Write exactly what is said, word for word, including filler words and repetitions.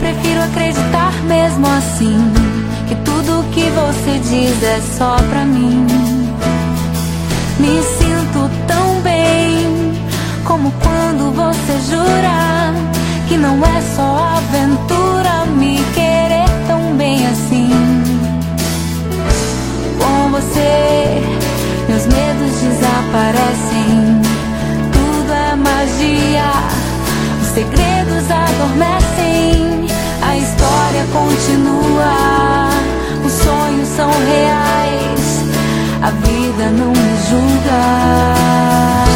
prefiro acreditar mesmo assim, que tudo que você diz é só pra mim. Me sinto tão bem, como quando você jura que não é só aventura me querer tão bem assim. Com você, meus medos desaparecem, tudo é magia, os segredos adormecem, a história continua, os sonhos são reais, a vida não me julga.